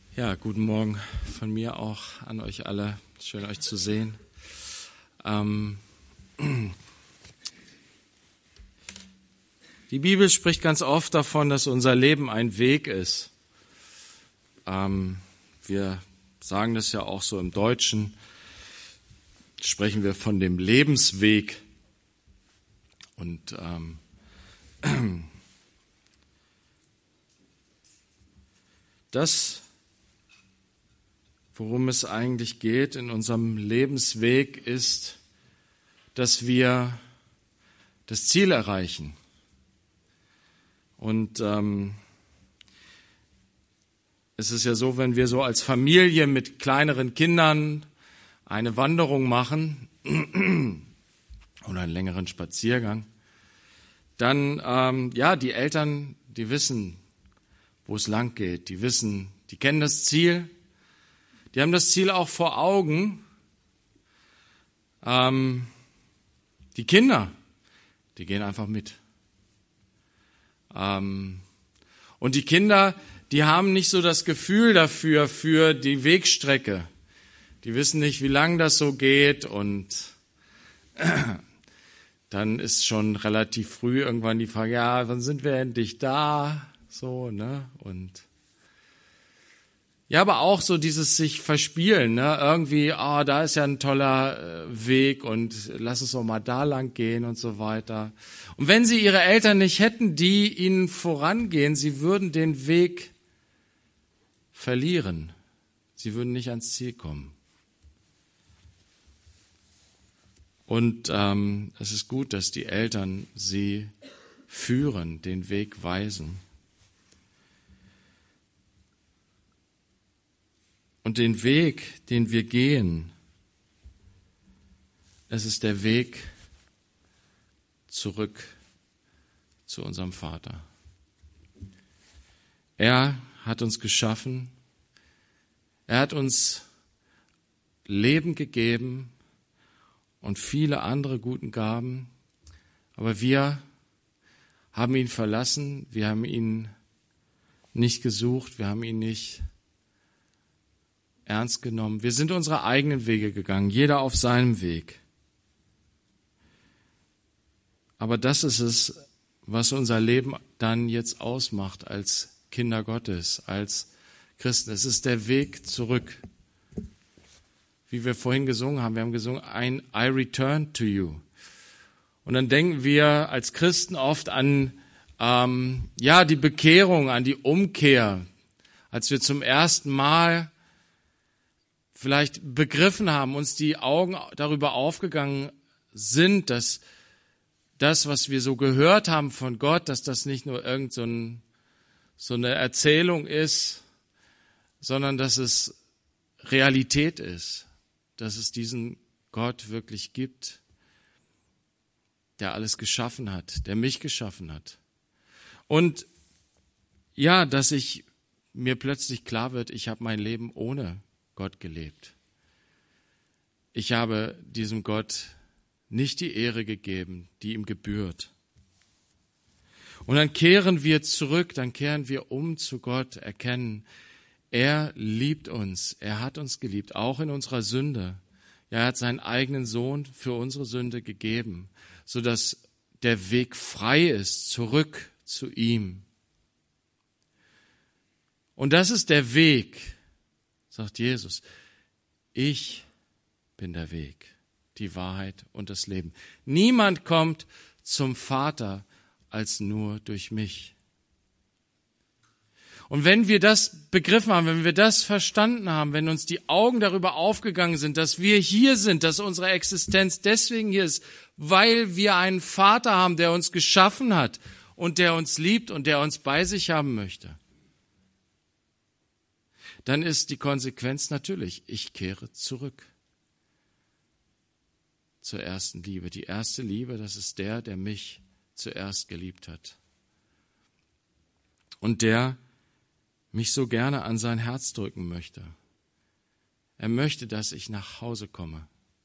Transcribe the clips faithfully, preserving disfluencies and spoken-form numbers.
Ja, guten Morgen von mir auch an euch alle. Schön, euch zu sehen. Ähm, die Bibel spricht ganz oft davon, dass unser Leben ein Weg ist. Ähm, wir sagen das ja auch so im Deutschen, sprechen wir von dem Lebensweg. Und ähm, das, worum es eigentlich geht in unserem Lebensweg, ist, dass wir das Ziel erreichen. Und ähm, es ist ja so, wenn wir so als Familie mit kleineren Kindern eine Wanderung machen oder einen längeren Spaziergang, dann, ähm, ja, die Eltern, die wissen, wo es lang geht. Die wissen, die kennen das Ziel. Die haben das Ziel auch vor Augen. Ähm, die Kinder, die gehen einfach mit. Ähm, und die Kinder, die haben nicht so das Gefühl dafür, für die Wegstrecke. Die wissen nicht, wie lang das so geht, und dann ist schon relativ früh irgendwann die Frage, ja, wann sind wir endlich da? So, ne? Und ja, aber auch so dieses sich verspielen, ne? Irgendwie, ah, oh, da ist ja ein toller äh, Weg und lass uns doch mal da lang gehen und so weiter. Und wenn sie ihre Eltern nicht hätten, die ihnen vorangehen, sie würden den Weg verlieren. Sie würden nicht ans Ziel kommen. Und ähm, es ist gut, dass die Eltern sie führen, den Weg weisen. Und den Weg, den wir gehen, es ist der Weg zurück zu unserem Vater. Er hat uns geschaffen, er hat uns Leben gegeben und viele andere guten Gaben, aber wir haben ihn verlassen, wir haben ihn nicht gesucht, wir haben ihn nicht ernst genommen. Wir sind unsere eigenen Wege gegangen, jeder auf seinem Weg. Aber das ist es, was unser Leben dann jetzt ausmacht als Kinder Gottes, als Christen. Es ist der Weg zurück. Wie wir vorhin gesungen haben, wir haben gesungen, ein I return to you. Und dann denken wir als Christen oft an ähm, ja die Bekehrung, an die Umkehr, als wir zum ersten Mal vielleicht begriffen haben, uns die Augen darüber aufgegangen sind, dass das, was wir so gehört haben von Gott, dass das nicht nur irgend so, ein, so eine Erzählung ist, sondern dass es Realität ist, dass es diesen Gott wirklich gibt, der alles geschaffen hat, der mich geschaffen hat. Und ja, dass ich mir plötzlich klar wird, ich habe mein Leben ohne Gott gelebt. Ich habe diesem Gott nicht die Ehre gegeben, die ihm gebührt. Und dann kehren wir zurück, dann kehren wir um zu Gott, erkennen, er liebt uns, er hat uns geliebt, auch in unserer Sünde. Er hat seinen eigenen Sohn für unsere Sünde gegeben, sodass der Weg frei ist, zurück zu ihm. Und das ist der Weg, sagt Jesus, ich bin der Weg, die Wahrheit und das Leben. Niemand kommt zum Vater als nur durch mich. Und wenn wir das begriffen haben, wenn wir das verstanden haben, wenn uns die Augen darüber aufgegangen sind, dass wir hier sind, dass unsere Existenz deswegen hier ist, weil wir einen Vater haben, der uns geschaffen hat und der uns liebt und der uns bei sich haben möchte, dann ist die Konsequenz natürlich, ich kehre zurück zur ersten Liebe. Die erste Liebe, das ist der, der mich zuerst geliebt hat. Und der mich so gerne an sein Herz drücken möchte. Er möchte, dass ich nach Hause komme.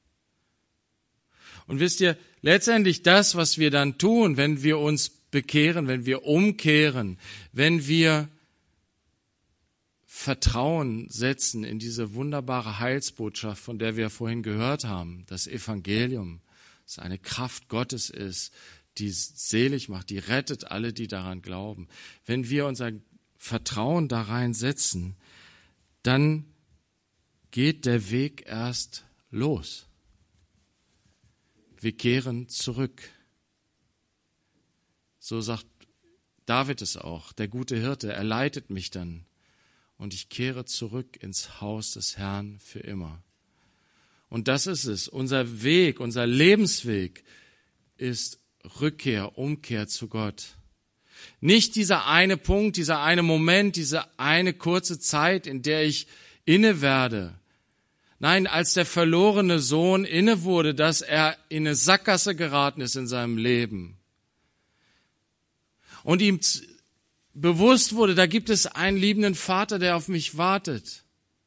Und wisst ihr, letztendlich das, was wir dann tun, wenn wir uns bekehren, wenn wir umkehren, wenn wir Vertrauen setzen in diese wunderbare Heilsbotschaft, von der wir vorhin gehört haben, das Evangelium, das eine Kraft Gottes ist, die selig macht, die rettet alle, die daran glauben. Wenn wir unser Vertrauen da rein setzen, dann geht der Weg erst los. Wir kehren zurück. So sagt David es auch, der gute Hirte, er leitet mich dann und ich kehre zurück ins Haus des Herrn für immer. Und das ist es, unser Weg, unser Lebensweg ist Rückkehr, Umkehr zu Gott. Nicht dieser eine Punkt, dieser eine Moment, diese eine kurze Zeit, in der ich inne werde. Nein, als der verlorene Sohn inne wurde, dass er in eine Sackgasse geraten ist in seinem Leben. Und ihm bewusst wurde, da gibt es einen liebenden Vater, der auf mich wartet.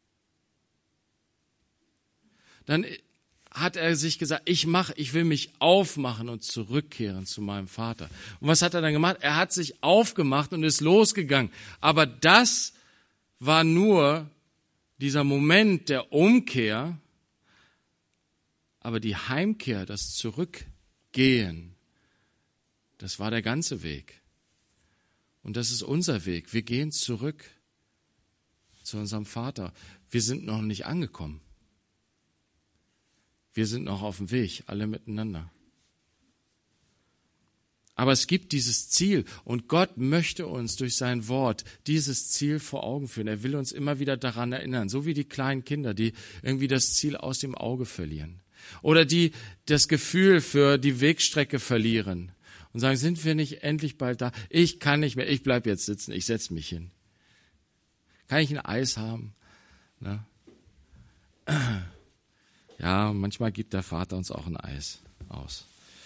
Dann hat er sich gesagt, ich mach, ich will mich aufmachen und zurückkehren zu meinem Vater. Und was hat er dann gemacht? Er hat sich aufgemacht und ist losgegangen. Aber das war nur dieser Moment der Umkehr, aber die Heimkehr, das Zurückgehen, das war der ganze Weg. Und das ist unser Weg. Wir gehen zurück zu unserem Vater. Wir sind noch nicht angekommen. Wir sind noch auf dem Weg, alle miteinander. Aber es gibt dieses Ziel und Gott möchte uns durch sein Wort dieses Ziel vor Augen führen. Er will uns immer wieder daran erinnern, so wie die kleinen Kinder, die irgendwie das Ziel aus dem Auge verlieren. Oder die das Gefühl für die Wegstrecke verlieren und sagen, sind wir nicht endlich bald da? Ich kann nicht mehr, ich bleib jetzt sitzen, ich setze mich hin. Kann ich ein Eis haben? Na? Ja, manchmal gibt der Vater uns auch ein Eis aus.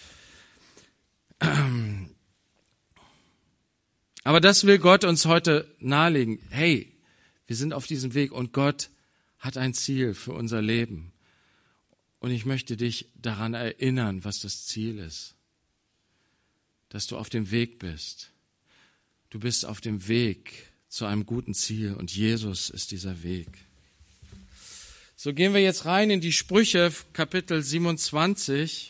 Aber das will Gott uns heute nahelegen. Hey, wir sind auf diesem Weg und Gott hat ein Ziel für unser Leben. Und ich möchte dich daran erinnern, was das Ziel ist. Dass du auf dem Weg bist. Du bist auf dem Weg zu einem guten Ziel und Jesus ist dieser Weg. So gehen wir jetzt rein in die Sprüche, Kapitel siebenundzwanzig.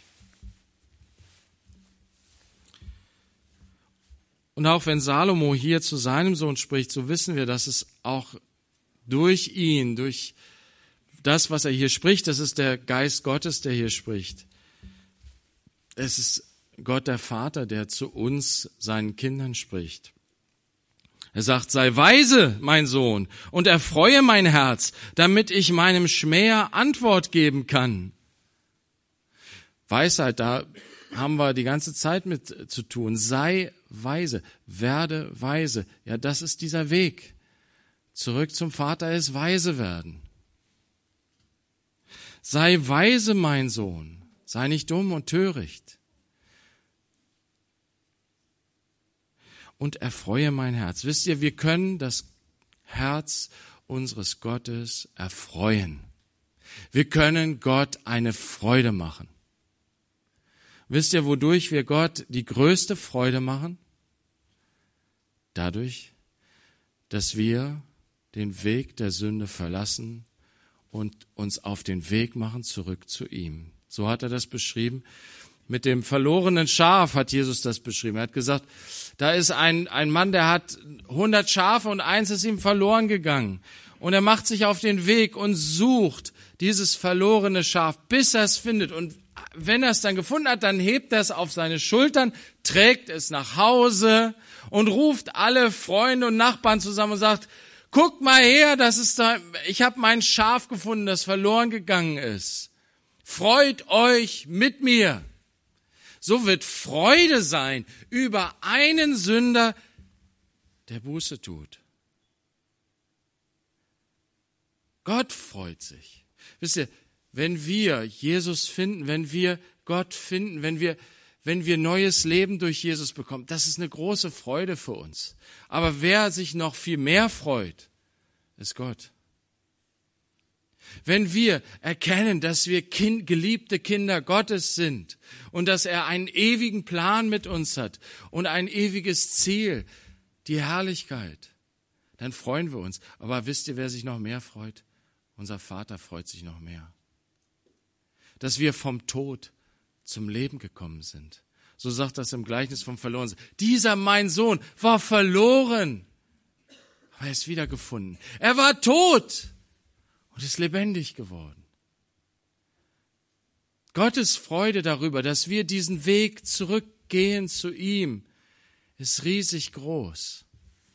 Und auch wenn Salomo hier zu seinem Sohn spricht, so wissen wir, dass es auch durch ihn, durch das, was er hier spricht, das ist der Geist Gottes, der hier spricht. Es ist Gott der Vater, der zu uns, seinen Kindern, spricht. Er sagt, sei weise, mein Sohn, und erfreue mein Herz, damit ich meinem Schmäher Antwort geben kann. Weisheit, da haben wir die ganze Zeit mit zu tun. Sei weise, werde weise. Ja, das ist dieser Weg. Zurück zum Vater ist weise werden. Sei weise, mein Sohn, sei nicht dumm und töricht. Und erfreue mein Herz. Wisst ihr, wir können das Herz unseres Gottes erfreuen. Wir können Gott eine Freude machen. Wisst ihr, wodurch wir Gott die größte Freude machen? Dadurch, dass wir den Weg der Sünde verlassen und uns auf den Weg machen zurück zu ihm. So hat er das beschrieben. Mit dem verlorenen Schaf hat Jesus das beschrieben. Er hat gesagt, da ist ein, ein Mann, der hat hundert Schafe und eins ist ihm verloren gegangen. Und er macht sich auf den Weg und sucht dieses verlorene Schaf, bis er es findet. Und wenn er es dann gefunden hat, dann hebt er es auf seine Schultern, trägt es nach Hause und ruft alle Freunde und Nachbarn zusammen und sagt, guckt mal her, das ist da, ich habe mein Schaf gefunden, das verloren gegangen ist. Freut euch mit mir. So wird Freude sein über einen Sünder, der Buße tut. Gott freut sich. Wisst ihr, wenn wir Jesus finden, wenn wir Gott finden, wenn wir, wenn wir neues Leben durch Jesus bekommen, das ist eine große Freude für uns. Aber wer sich noch viel mehr freut, ist Gott. Wenn wir erkennen, dass wir kind, geliebte Kinder Gottes sind und dass er einen ewigen Plan mit uns hat und ein ewiges Ziel, die Herrlichkeit, dann freuen wir uns. Aber wisst ihr, wer sich noch mehr freut? Unser Vater freut sich noch mehr. Dass wir vom Tod zum Leben gekommen sind. So sagt das im Gleichnis vom Verlorensein. Dieser mein Sohn war verloren, aber er ist wiedergefunden. Er war tot und ist lebendig geworden. Gottes Freude darüber, dass wir diesen Weg zurückgehen zu ihm, ist riesig groß.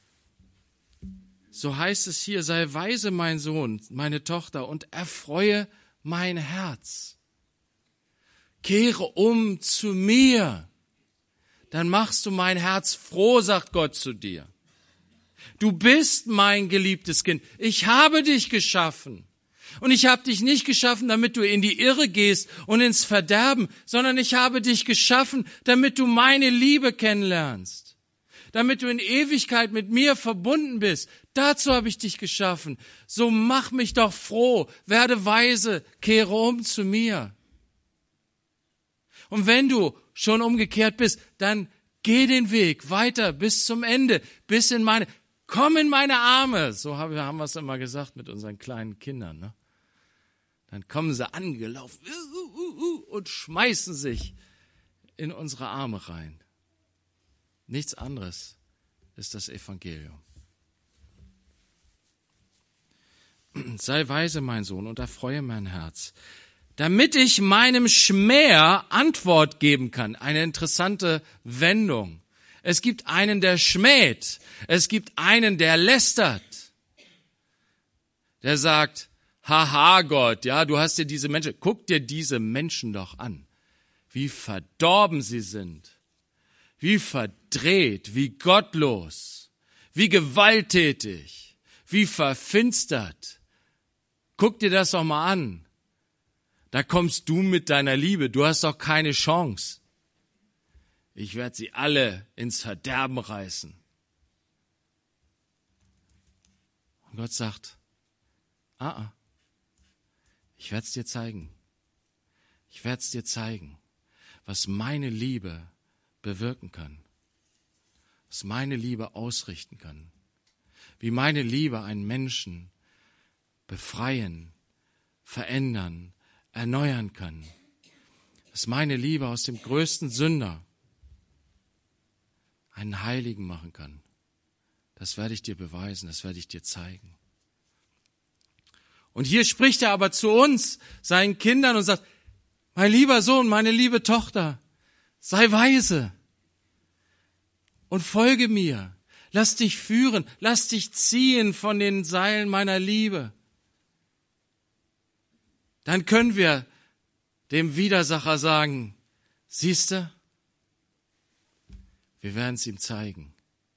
So heißt es hier, sei weise, mein Sohn, meine Tochter, und erfreue mein Herz. Kehre um zu mir, dann machst du mein Herz froh, sagt Gott zu dir. Du bist mein geliebtes Kind. Ich habe dich geschaffen. Und ich habe dich nicht geschaffen, damit du in die Irre gehst und ins Verderben, sondern ich habe dich geschaffen, damit du meine Liebe kennenlernst. Damit du in Ewigkeit mit mir verbunden bist. Dazu habe ich dich geschaffen. So mach mich doch froh, werde weise, kehre um zu mir. Und wenn du schon umgekehrt bist, dann geh den Weg weiter bis zum Ende, bis in meine, komm in meine Arme. So haben wir, haben wir es immer gesagt mit unseren kleinen Kindern, ne? Dann kommen sie angelaufen uh, uh, uh, und schmeißen sich in unsere Arme rein. Nichts anderes ist das Evangelium. Sei weise, mein Sohn, und erfreue mein Herz, damit ich meinem Schmäher Antwort geben kann. Eine interessante Wendung. Es gibt einen, der schmäht. Es gibt einen, der lästert. Der sagt, haha Gott, ja, du hast dir diese Menschen, guck dir diese Menschen doch an, wie verdorben sie sind, wie verdreht, wie gottlos, wie gewalttätig, wie verfinstert. Guck dir das doch mal an. Da kommst du mit deiner Liebe, du hast doch keine Chance. Ich werde sie alle ins Verderben reißen. Und Gott sagt, ah, ah. Ich werde es dir zeigen. Ich werde es dir zeigen, was meine Liebe bewirken kann. Was meine Liebe ausrichten kann. Wie meine Liebe einen Menschen befreien, verändern, erneuern kann. Dass meine Liebe aus dem größten Sünder einen Heiligen machen kann. Das werde ich dir beweisen, das werde ich dir zeigen. Und hier spricht er aber zu uns, seinen Kindern, und sagt, mein lieber Sohn, meine liebe Tochter, sei weise und folge mir. Lass dich führen, lass dich ziehen von den Seilen meiner Liebe. Dann können wir dem Widersacher sagen, siehste, wir werden es ihm zeigen.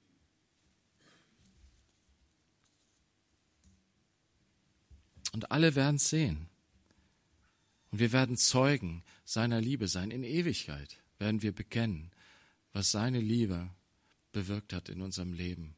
Und alle werden es sehen. Und wir werden Zeugen seiner Liebe sein. In Ewigkeit werden wir bekennen, was seine Liebe bewirkt hat in unserem Leben.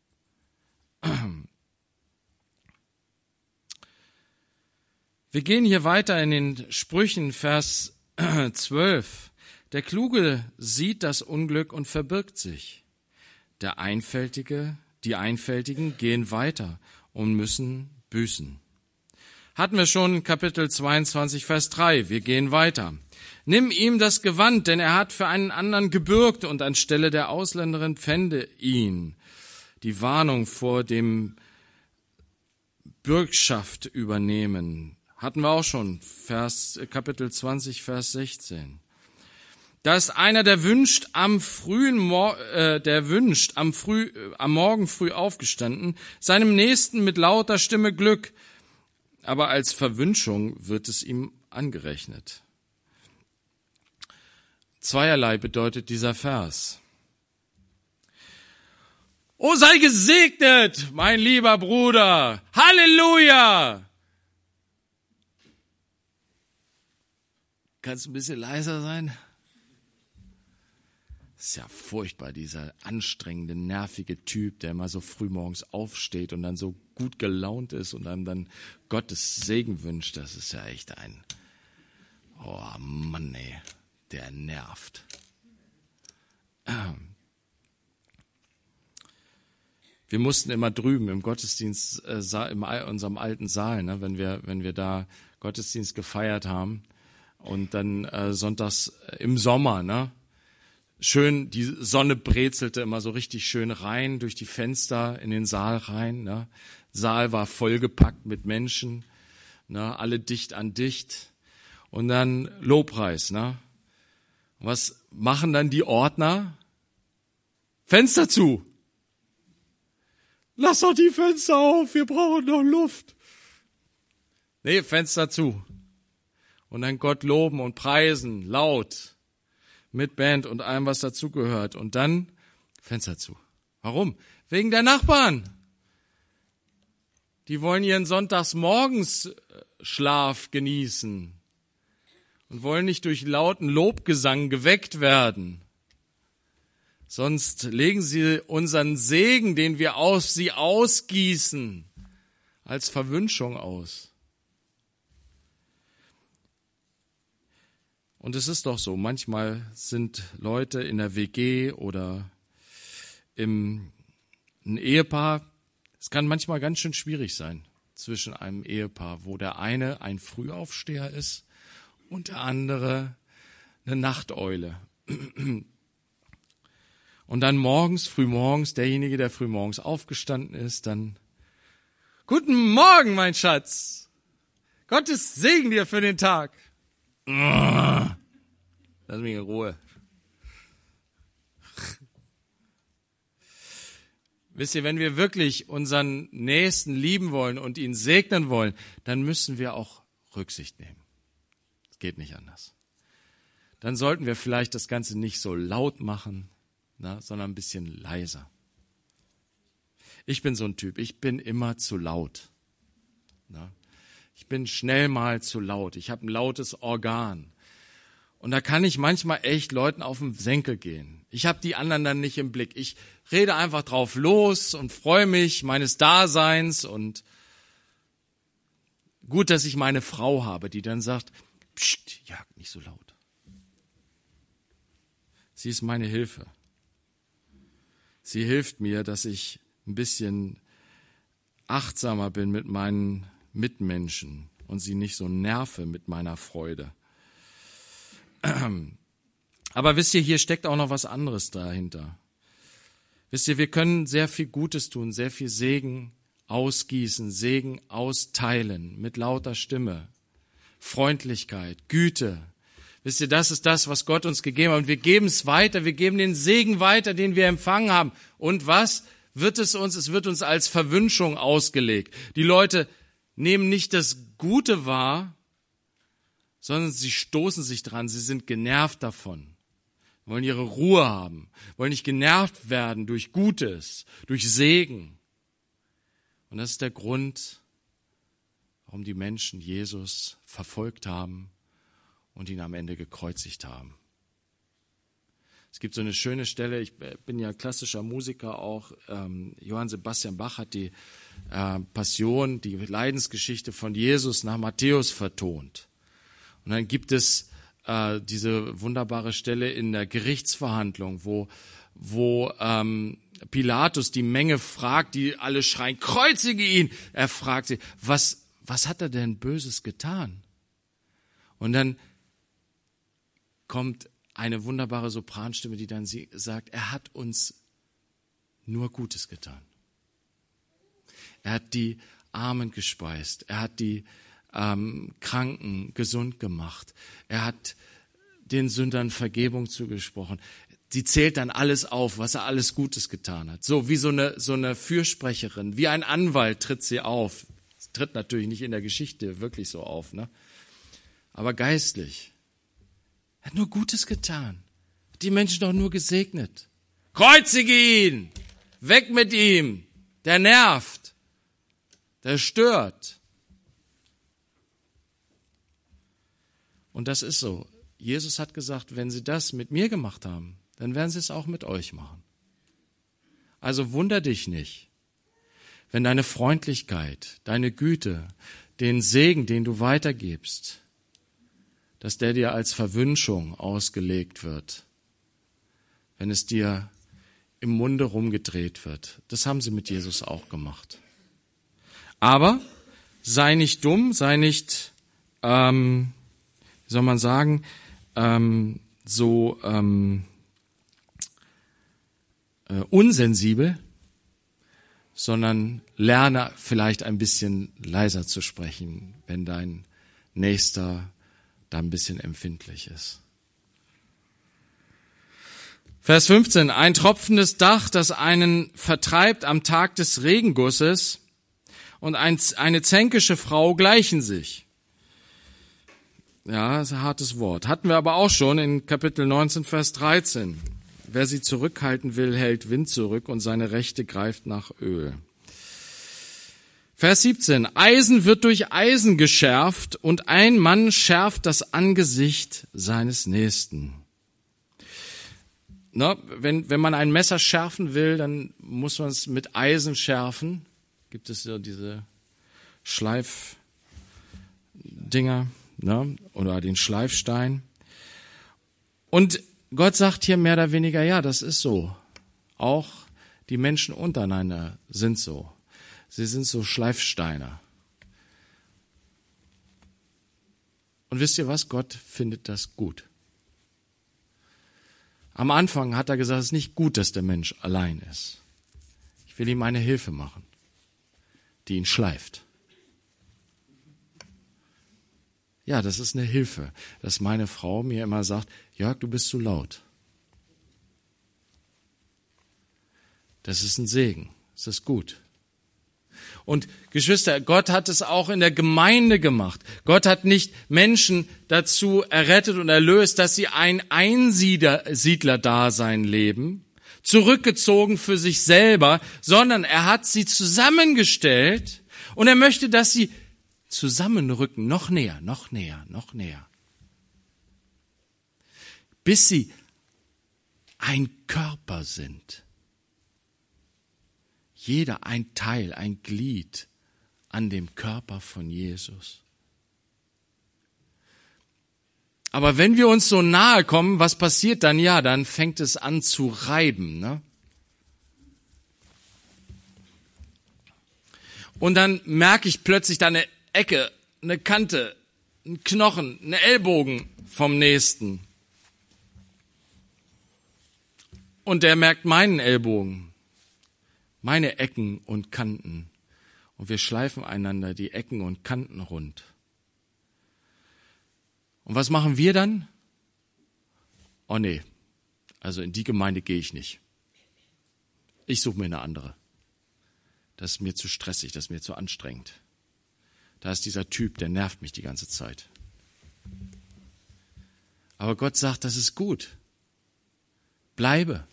Wir gehen hier weiter in den Sprüchen, Vers zwölf. Der Kluge sieht das Unglück und verbirgt sich. Der Einfältige, die Einfältigen gehen weiter und müssen büßen. Hatten wir schon Kapitel zweiundzwanzig, Vers drei. Wir gehen weiter. Nimm ihm das Gewand, denn er hat für einen anderen gebürgt und anstelle der Ausländerin pfände ihn. Die Warnung vor dem Bürgschaft übernehmen. Hatten wir auch schon, Vers, Kapitel zwanzig, Vers sechzehn. Da ist einer, der wünscht am frühen, Mor- äh, der wünscht am früh, äh, am Morgen früh aufgestanden, seinem Nächsten mit lauter Stimme Glück, aber als Verwünschung wird es ihm angerechnet. Zweierlei bedeutet dieser Vers. O sei gesegnet, mein lieber Bruder, Halleluja! Kannst du ein bisschen leiser sein? Das ist ja furchtbar, dieser anstrengende, nervige Typ, der immer so früh morgens aufsteht und dann so gut gelaunt ist und einem dann Gottes Segen wünscht. Das ist ja echt ein, oh Mann, ey, der nervt. Wir mussten immer drüben im Gottesdienst, äh, in unserem alten Saal, ne, wenn wir, wenn wir da Gottesdienst gefeiert haben und dann äh, sonntags im Sommer, ne, schön, die Sonne brezelte immer so richtig schön rein durch die Fenster in den Saal rein. Ne. Saal war vollgepackt mit Menschen, ne, alle dicht an dicht. Und dann Lobpreis. Ne. Was machen dann die Ordner? Fenster zu. Lass doch die Fenster auf, wir brauchen noch Luft. Nee, Fenster zu. Und dann Gott loben und preisen, laut, mit Band und allem, was dazugehört. Und dann Fenster zu. Warum? Wegen der Nachbarn. Die wollen ihren Sonntagsmorgensschlaf genießen und wollen nicht durch lauten Lobgesang geweckt werden. Sonst legen sie unseren Segen, den wir auf sie ausgießen, als Verwünschung aus. Und es ist doch so, manchmal sind Leute in der W G oder im ein Ehepaar, es kann manchmal ganz schön schwierig sein zwischen einem Ehepaar, wo der eine ein Frühaufsteher ist und der andere eine Nachteule. Und dann morgens, frühmorgens, derjenige, der frühmorgens aufgestanden ist, dann, guten Morgen, mein Schatz. Gottes Segen dir für den Tag. Lass mich in Ruhe. Wisst ihr, wenn wir wirklich unseren Nächsten lieben wollen und ihn segnen wollen, dann müssen wir auch Rücksicht nehmen. Es geht nicht anders. Dann sollten wir vielleicht das Ganze nicht so laut machen, na, sondern ein bisschen leiser. Ich bin so ein Typ, ich bin immer zu laut. Na. Ich bin schnell mal zu laut. Ich habe ein lautes Organ. Und da kann ich manchmal echt Leuten auf den Senkel gehen. Ich habe die anderen dann nicht im Blick. Ich rede einfach drauf los und freue mich meines Daseins. Und gut, dass ich meine Frau habe, die dann sagt, pst, jag nicht so laut. Sie ist meine Hilfe. Sie hilft mir, dass ich ein bisschen achtsamer bin mit meinen Mitmenschen und sie nicht so nerve mit meiner Freude. Aber wisst ihr, hier steckt auch noch was anderes dahinter. Wisst ihr, wir können sehr viel Gutes tun, sehr viel Segen ausgießen, Segen austeilen mit lauter Stimme, Freundlichkeit, Güte. Wisst ihr, das ist das, was Gott uns gegeben hat. Und wir geben es weiter, wir geben den Segen weiter, den wir empfangen haben. Und was wird es uns? Es wird uns als Verwünschung ausgelegt. Die Leute nehmen nicht das Gute wahr, sondern sie stoßen sich dran, sie sind genervt davon, wollen ihre Ruhe haben, wollen nicht genervt werden durch Gutes, durch Segen. Und das ist der Grund, warum die Menschen Jesus verfolgt haben und ihn am Ende gekreuzigt haben. Es gibt so eine schöne Stelle, ich bin ja klassischer Musiker auch, ähm, Johann Sebastian Bach hat die äh, Passion, die Leidensgeschichte von Jesus nach Matthäus vertont. Und dann gibt es äh, diese wunderbare Stelle in der Gerichtsverhandlung, wo, wo ähm, Pilatus die Menge fragt, die alle schreien, kreuzige ihn. Er fragt sie, was, was hat er denn Böses getan? Und dann kommt eine wunderbare Sopranstimme, die dann sie sagt, er hat uns nur Gutes getan. Er hat die Armen gespeist, er hat die ähm, Kranken gesund gemacht, er hat den Sündern Vergebung zugesprochen. Sie zählt dann alles auf, was er alles Gutes getan hat. So wie so eine, so eine Fürsprecherin, wie ein Anwalt tritt sie auf. Sie tritt natürlich nicht in der Geschichte wirklich so auf, ne? Aber geistlich. Er hat nur Gutes getan. Hat die Menschen doch nur gesegnet. Kreuzige ihn! Weg mit ihm! Der nervt. Der stört. Und das ist so. Jesus hat gesagt, wenn sie das mit mir gemacht haben, dann werden sie es auch mit euch machen. Also wunder dich nicht, wenn deine Freundlichkeit, deine Güte, den Segen, den du weitergibst, dass der dir als Verwünschung ausgelegt wird, wenn es dir im Munde rumgedreht wird. Das haben sie mit Jesus auch gemacht. Aber sei nicht dumm, sei nicht, ähm, wie soll man sagen, ähm, so ähm, äh, unsensibel, sondern lerne vielleicht ein bisschen leiser zu sprechen, wenn dein Nächster da ein bisschen empfindlich ist. Vers fünfzehn. Ein tropfendes Dach, das einen vertreibt am Tag des Regengusses, und ein, eine zänkische Frau gleichen sich. Ja, das ist ein hartes Wort. Hatten wir aber auch schon in Kapitel neunzehn, Vers dreizehn. Wer sie zurückhalten will, hält Wind zurück, und seine Rechte greift nach Öl. Vers siebzehn. Eisen wird durch Eisen geschärft, und ein Mann schärft das Angesicht seines Nächsten. Na, wenn, wenn man ein Messer schärfen will, dann muss man es mit Eisen schärfen. Gibt es ja diese Schleifdinger, ne, oder den Schleifstein. Und Gott sagt hier mehr oder weniger, ja, das ist so. Auch die Menschen untereinander sind so. Sie sind so Schleifsteine. Und wisst ihr was? Gott findet das gut. Am Anfang hat er gesagt, es ist nicht gut, dass der Mensch allein ist. Ich will ihm eine Hilfe machen, die ihn schleift. Ja, das ist eine Hilfe, dass meine Frau mir immer sagt, Jörg, du bist zu laut. Das ist ein Segen, das ist gut. Und Geschwister, Gott hat es auch in der Gemeinde gemacht. Gott hat nicht Menschen dazu errettet und erlöst, dass sie ein Einsiedler-Dasein leben, zurückgezogen für sich selber, sondern er hat sie zusammengestellt und er möchte, dass sie zusammenrücken, noch näher, noch näher, noch näher, bis sie ein Körper sind. Jeder ein Teil, ein Glied an dem Körper von Jesus. Aber wenn wir uns so nahe kommen, was passiert dann? Ja, dann fängt es an zu reiben, ne? Und dann merke ich plötzlich da eine Ecke, eine Kante, ein Knochen, eine Ellbogen vom Nächsten. Und der merkt meinen Ellbogen. Meine Ecken und Kanten. Und wir schleifen einander die Ecken und Kanten rund. Und was machen wir dann? Oh nee, also in die Gemeinde gehe ich nicht. Ich suche mir eine andere. Das ist mir zu stressig, das ist mir zu anstrengend. Da ist dieser Typ, der nervt mich die ganze Zeit. Aber Gott sagt, das ist gut. Bleibe.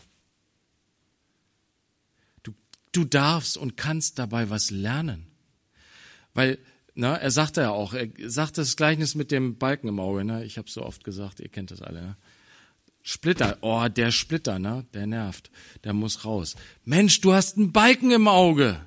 Du darfst und kannst dabei was lernen. Weil, na, er sagte ja auch, er sagt das Gleichnis mit dem Balken im Auge, ne? Ich habe so oft gesagt, ihr kennt das alle, ne? Splitter, oh, der Splitter, ne? Der nervt, der muss raus. Mensch, du hast einen Balken im Auge.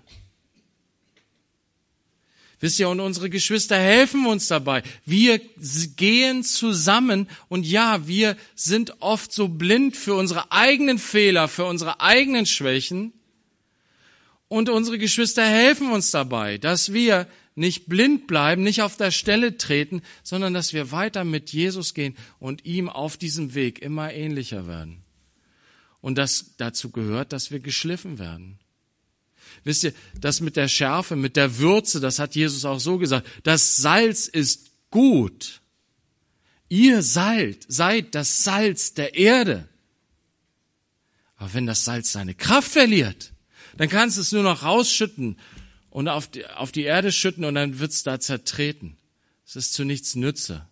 Wisst ihr, und unsere Geschwister helfen uns dabei. Wir gehen zusammen und ja, wir sind oft so blind für unsere eigenen Fehler, für unsere eigenen Schwächen. Und unsere Geschwister helfen uns dabei, dass wir nicht blind bleiben, nicht auf der Stelle treten, sondern dass wir weiter mit Jesus gehen und ihm auf diesem Weg immer ähnlicher werden. Und das dazu gehört, dass wir geschliffen werden. Wisst ihr, das mit der Schärfe, mit der Würze, das hat Jesus auch so gesagt. Das Salz ist gut. Ihr seid, seid das Salz der Erde. Aber wenn das Salz seine Kraft verliert, dann kannst du es nur noch rausschütten und auf die, auf die Erde schütten und dann wird es da zertreten. Es ist zu nichts Nütze.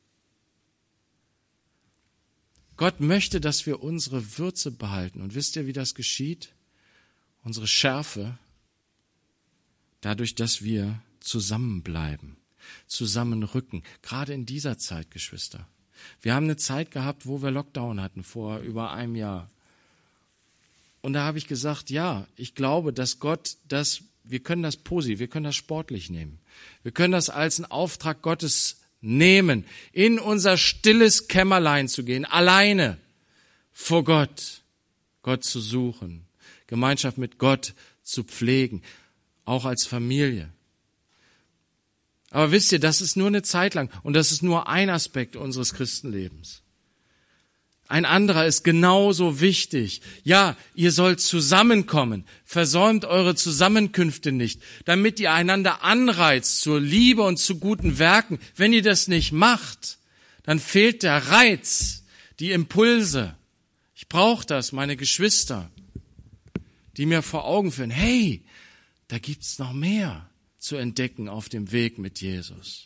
Gott möchte, dass wir unsere Würze behalten. Und wisst ihr, wie das geschieht? Unsere Schärfe, dadurch, dass wir zusammenbleiben, zusammenrücken. Gerade in dieser Zeit, Geschwister. Wir haben eine Zeit gehabt, wo wir Lockdown hatten, vor über einem Jahr. Und da habe ich gesagt, ja, ich glaube, dass Gott das, wir können das positiv, wir können das sportlich nehmen. Wir können das als einen Auftrag Gottes nehmen, in unser stilles Kämmerlein zu gehen, alleine vor Gott Gott zu suchen, Gemeinschaft mit Gott zu pflegen, auch als Familie. Aber wisst ihr, das ist nur eine Zeit lang und das ist nur ein Aspekt unseres Christenlebens. Ein anderer ist genauso wichtig. Ja, ihr sollt zusammenkommen. Versäumt eure Zusammenkünfte nicht, damit ihr einander anreizt zur Liebe und zu guten Werken. Wenn ihr das nicht macht, dann fehlt der Reiz, die Impulse. Ich brauche das, meine Geschwister, die mir vor Augen führen, hey, da gibt's noch mehr zu entdecken auf dem Weg mit Jesus.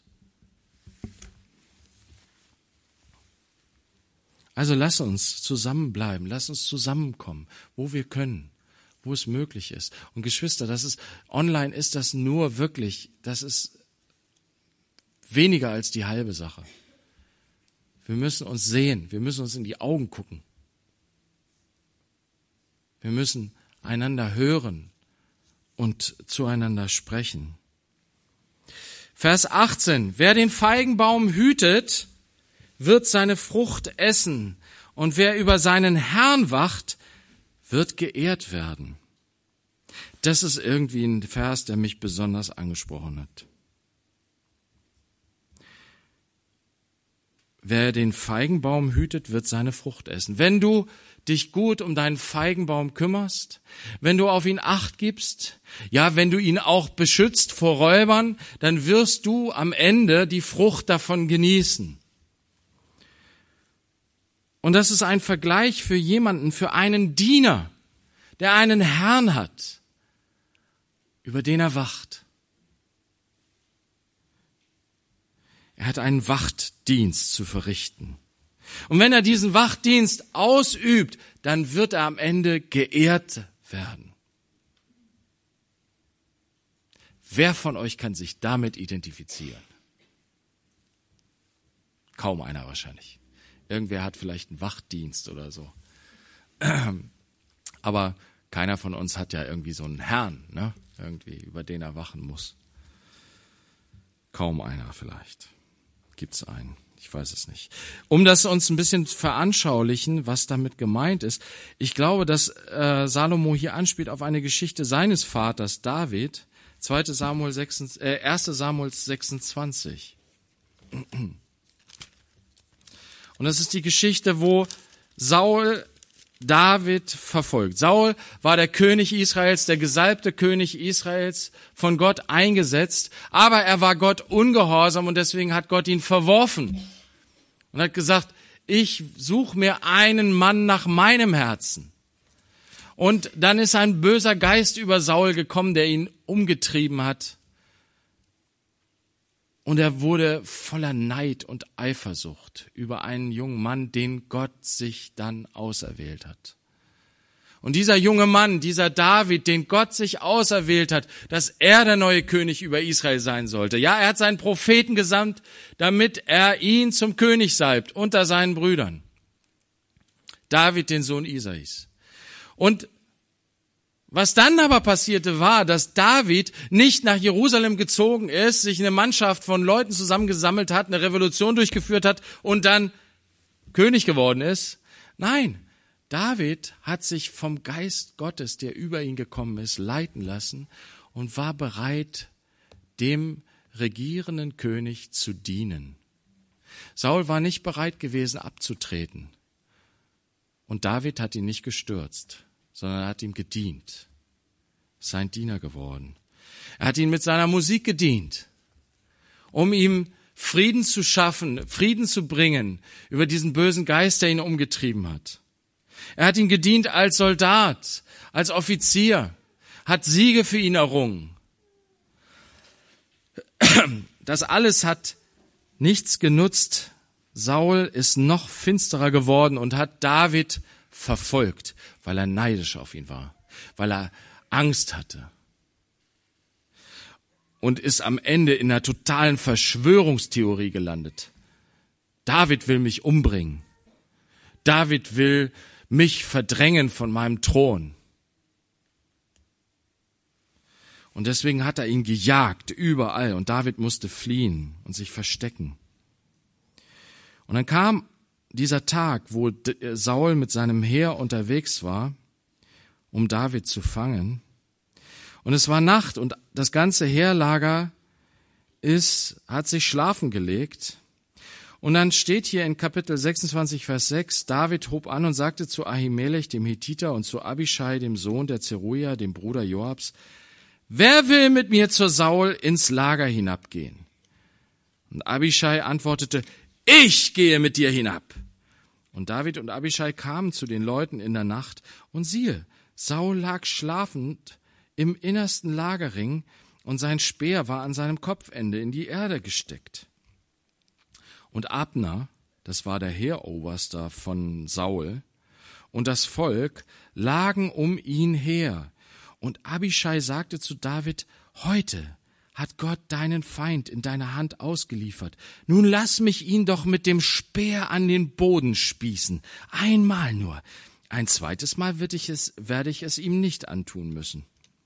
Also lass uns zusammenbleiben, lass uns zusammenkommen, wo wir können, wo es möglich ist. Und Geschwister, das ist, online ist das nur wirklich, das ist weniger als die halbe Sache. Wir müssen uns sehen, wir müssen uns in die Augen gucken. Wir müssen einander hören und zueinander sprechen. Vers achtzehn, wer den Feigenbaum hütet, wird seine Frucht essen, und wer über seinen Herrn wacht, wird geehrt werden. Das ist irgendwie ein Vers, der mich besonders angesprochen hat. Wer den Feigenbaum hütet, wird seine Frucht essen. Wenn du dich gut um deinen Feigenbaum kümmerst, wenn du auf ihn Acht gibst, ja, wenn du ihn auch beschützt vor Räubern, dann wirst du am Ende die Frucht davon genießen. Und das ist ein Vergleich für jemanden, für einen Diener, der einen Herrn hat, über den er wacht. Er hat einen Wachtdienst zu verrichten. Und wenn er diesen Wachtdienst ausübt, dann wird er am Ende geehrt werden. Wer von euch kann sich damit identifizieren? Kaum einer wahrscheinlich. Irgendwer hat vielleicht einen Wachtdienst oder so. Aber keiner von uns hat ja irgendwie so einen Herrn, ne? Irgendwie, über den er wachen muss. Kaum einer vielleicht. Gibt's einen? Ich weiß es nicht. Um das uns ein bisschen veranschaulichen, was damit gemeint ist. Ich glaube, dass äh, Salomo hier anspielt auf eine Geschichte seines Vaters David. zweiter Samuel sechs, äh, erster Samuel sechsundzwanzig. Und das ist die Geschichte, wo Saul David verfolgt. Saul war der König Israels, der gesalbte König Israels, von Gott eingesetzt, aber er war Gott ungehorsam und deswegen hat Gott ihn verworfen und hat gesagt, ich suche mir einen Mann nach meinem Herzen. Und dann ist ein böser Geist über Saul gekommen, der ihn umgetrieben hat. Und er wurde voller Neid und Eifersucht über einen jungen Mann, den Gott sich dann auserwählt hat. Und dieser junge Mann, dieser David, den Gott sich auserwählt hat, dass er der neue König über Israel sein sollte. Ja, er hat seinen Propheten gesandt, damit er ihn zum König salbt unter seinen Brüdern. David, den Sohn Isais. Und was dann aber passierte war, dass David nicht nach Jerusalem gezogen ist, sich eine Mannschaft von Leuten zusammengesammelt hat, eine Revolution durchgeführt hat und dann König geworden ist. Nein, David hat sich vom Geist Gottes, der über ihn gekommen ist, leiten lassen und war bereit, dem regierenden König zu dienen. Saul war nicht bereit gewesen, abzutreten. Und David hat ihn nicht gestürzt, sondern er hat ihm gedient, sein Diener geworden. Er hat ihn mit seiner Musik gedient, um ihm Frieden zu schaffen, Frieden zu bringen über diesen bösen Geist, der ihn umgetrieben hat. Er hat ihn gedient als Soldat, als Offizier, hat Siege für ihn errungen. Das alles hat nichts genutzt. Saul ist noch finsterer geworden und hat David verfolgt, weil er neidisch auf ihn war, weil er Angst hatte. Und ist am Ende in einer totalen Verschwörungstheorie gelandet. David will mich umbringen. David will mich verdrängen von meinem Thron. Und deswegen hat er ihn gejagt, überall. Und David musste fliehen und sich verstecken. Und dann kam dieser Tag, wo Saul mit seinem Heer unterwegs war. um David zu fangen. Und es war Nacht und das ganze Heerlager ist, hat sich schlafen gelegt. Und dann steht hier in Kapitel sechsundzwanzig, Vers sechs, David hob an und sagte zu Ahimelech, dem Hethiter, und zu Abischai, dem Sohn der Zeruja, dem Bruder Joabs, wer will mit mir zur Saul ins Lager hinabgehen? Und Abischai antwortete, ich gehe mit dir hinab. Und David und Abischai kamen zu den Leuten in der Nacht, und siehe, Saul lag schlafend im innersten Lagerring, und sein Speer war an seinem Kopfende in die Erde gesteckt. Und Abner, das war der Heeroberster von Saul, und das Volk lagen um ihn her. Und Abischai sagte zu David, heute hat Gott deinen Feind in deine Hand ausgeliefert. Nun lass mich ihn doch mit dem Speer an den Boden spießen. Einmal nur. Ein zweites Mal werde ich es, werde ich es ihm nicht antun müssen.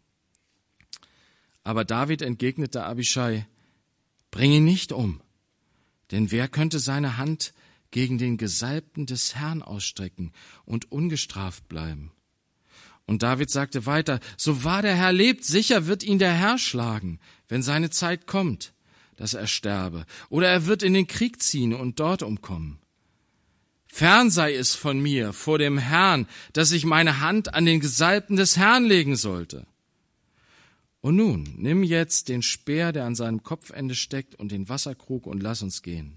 Aber David entgegnete Abischai, bring ihn nicht um. Denn wer könnte seine Hand gegen den Gesalbten des Herrn ausstrecken und ungestraft bleiben? Und David sagte weiter, so wahr der Herr lebt, sicher wird ihn der Herr schlagen, wenn seine Zeit kommt, dass er sterbe. Oder er wird in den Krieg ziehen und dort umkommen. Fern sei es von mir, vor dem Herrn, dass ich meine Hand an den Gesalbten des Herrn legen sollte. Und nun, nimm jetzt den Speer, der an seinem Kopfende steckt, und den Wasserkrug und lass uns gehen.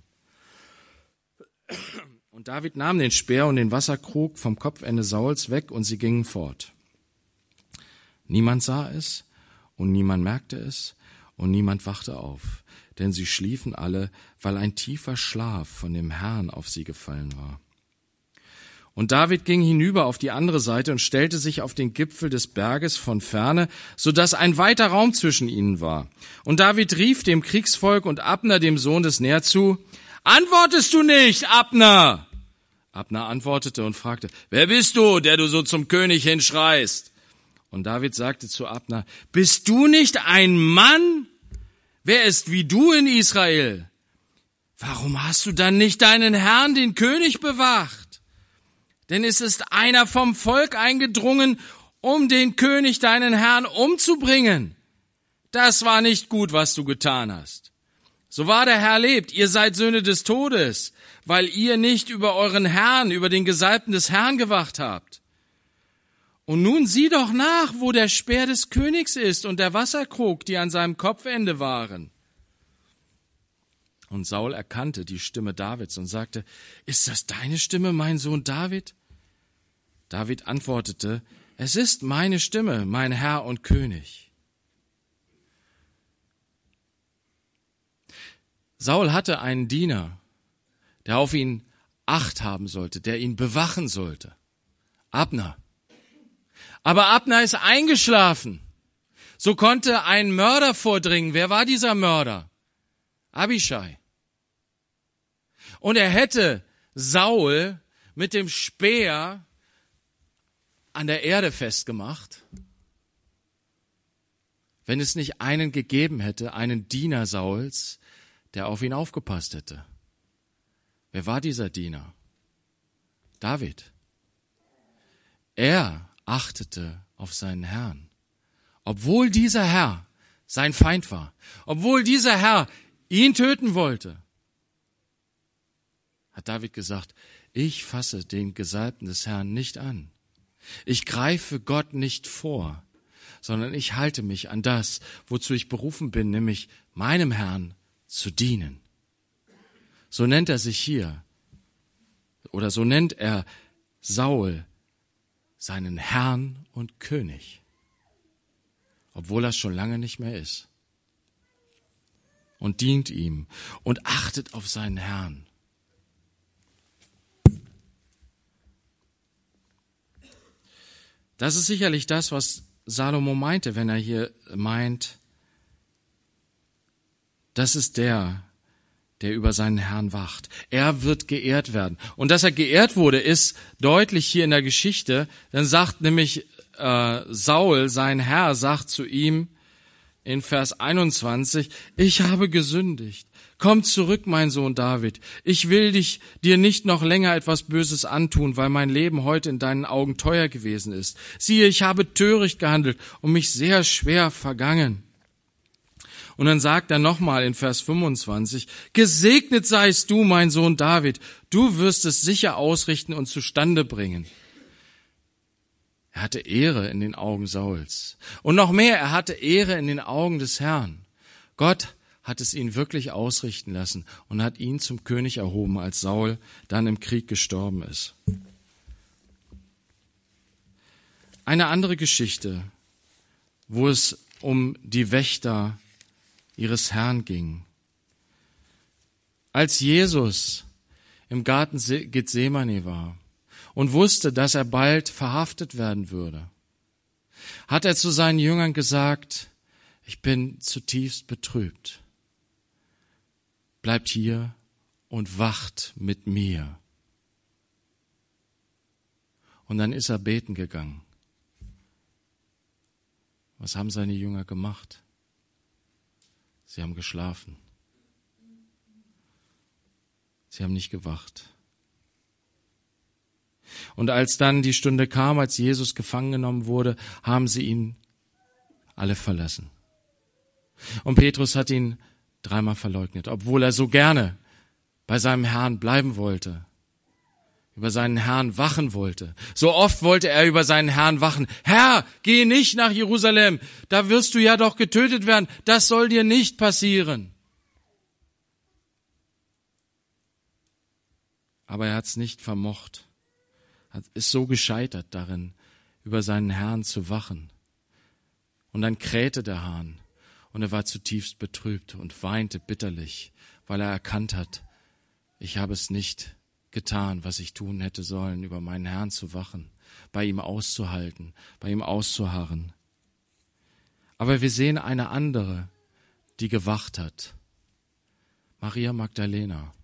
Und David nahm den Speer und den Wasserkrug vom Kopfende Sauls weg, und sie gingen fort. Niemand sah es, und niemand merkte es, und niemand wachte auf, denn sie schliefen alle, weil ein tiefer Schlaf von dem Herrn auf sie gefallen war. Und David ging hinüber auf die andere Seite und stellte sich auf den Gipfel des Berges von ferne, so dass ein weiter Raum zwischen ihnen war. Und David rief dem Kriegsvolk und Abner, dem Sohn des Ner, zu, antwortest du nicht, Abner? Abner antwortete und fragte, wer bist du, der du so zum König hinschreist? Und David sagte zu Abner, bist du nicht ein Mann? Wer ist wie du in Israel? Warum hast du dann nicht deinen Herrn, den König, bewacht? Denn es ist einer vom Volk eingedrungen, um den König, deinen Herrn, umzubringen. Das war nicht gut, was du getan hast. So wahr der Herr lebt, ihr seid Söhne des Todes, weil ihr nicht über euren Herrn, über den Gesalbten des Herrn gewacht habt. Und nun sieh doch nach, wo der Speer des Königs ist und der Wasserkrug, die an seinem Kopfende waren. Und Saul erkannte die Stimme Davids und sagte, ist das deine Stimme, mein Sohn David? David antwortete, es ist meine Stimme, mein Herr und König. Saul hatte einen Diener, der auf ihn Acht haben sollte, der ihn bewachen sollte. Abner. Aber Abner ist eingeschlafen. So konnte ein Mörder vordringen. Wer war dieser Mörder? Abischai. Und er hätte Saul mit dem Speer an der Erde festgemacht, wenn es nicht einen gegeben hätte, einen Diener Sauls, der auf ihn aufgepasst hätte. Wer war dieser Diener? David. Er achtete auf seinen Herrn, obwohl dieser Herr sein Feind war, obwohl dieser Herr ihn töten wollte. Hat David gesagt, ich fasse den Gesalbten des Herrn nicht an. Ich greife Gott nicht vor, sondern ich halte mich an das, wozu ich berufen bin, nämlich meinem Herrn zu dienen. So nennt er sich hier, oder so nennt er Saul seinen Herrn und König, obwohl er schon lange nicht mehr ist. Und dient ihm und achtet auf seinen Herrn. Das ist sicherlich das, was Salomo meinte, wenn er hier meint, das ist der, der über seinen Herrn wacht. Er wird geehrt werden. Und dass er geehrt wurde, ist deutlich hier in der Geschichte. Dann sagt nämlich äh, Saul, sein Herr, sagt zu ihm, in Vers einundzwanzig, ich habe gesündigt. Komm zurück, mein Sohn David. Ich will dich, dir nicht noch länger etwas Böses antun, weil mein Leben heute in deinen Augen teuer gewesen ist. Siehe, ich habe töricht gehandelt und mich sehr schwer vergangen. Und dann sagt er nochmal in Vers fünfundzwanzig, gesegnet seist du, mein Sohn David. Du wirst es sicher ausrichten und zustande bringen. Er hatte Ehre in den Augen Sauls. Und noch mehr, er hatte Ehre in den Augen des Herrn. Gott hat es ihn wirklich ausrichten lassen und hat ihn zum König erhoben, als Saul dann im Krieg gestorben ist. Eine andere Geschichte, wo es um die Wächter ihres Herrn ging. Als Jesus im Garten Gethsemane war und wusste, dass er bald verhaftet werden würde, hat er zu seinen Jüngern gesagt, ich bin zutiefst betrübt. Bleibt hier und wacht mit mir. Und dann ist er beten gegangen. Was haben seine Jünger gemacht? Sie haben geschlafen. Sie haben nicht gewacht. Und als dann die Stunde kam, als Jesus gefangen genommen wurde, haben sie ihn alle verlassen. Und Petrus hat ihn dreimal verleugnet, obwohl er so gerne bei seinem Herrn bleiben wollte, über seinen Herrn wachen wollte. So oft wollte er über seinen Herrn wachen. Herr, geh nicht nach Jerusalem, da wirst du ja doch getötet werden. Das soll dir nicht passieren. Aber er hat es nicht vermocht, ist so gescheitert darin, über seinen Herrn zu wachen. Und dann krähte der Hahn. Und er war zutiefst betrübt und weinte bitterlich, weil er erkannt hat, ich habe es nicht getan, was ich tun hätte sollen, über meinen Herrn zu wachen, bei ihm auszuhalten, bei ihm auszuharren. Aber wir sehen eine andere, die gewacht hat. Maria Magdalena.